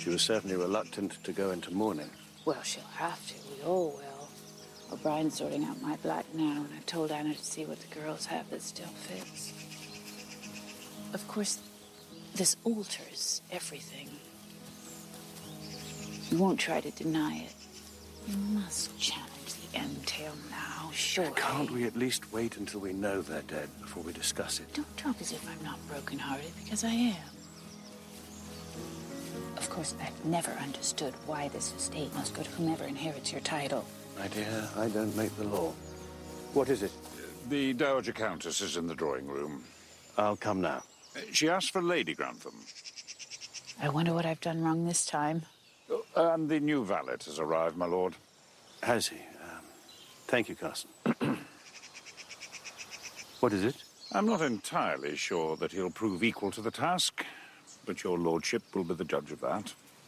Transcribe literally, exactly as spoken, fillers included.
She was certainly reluctant to go into mourning. Well, she'll have to. We all will. O'Brien's sorting out my black now, and I've told Anna to see what the girls have that still fits. Of course, this alters everything. You won't try to deny it. You must challenge the entail now, sure. Can't we at least wait until we know they're dead before we discuss it? Don't talk as if I'm not broken-hearted, because I am. Of course, I've never understood why this estate must go to whomever inherits your title. My dear, I don't make the law. What is it? The Dowager Countess is in the drawing room. I'll come now. She asked for Lady Grantham. I wonder what I've done wrong this time. Oh, and the new valet has arrived, my lord. Has he? Um, thank you, Carson. What is it? I'm not entirely sure that he'll prove equal to the task, but your lordship will be the judge of that.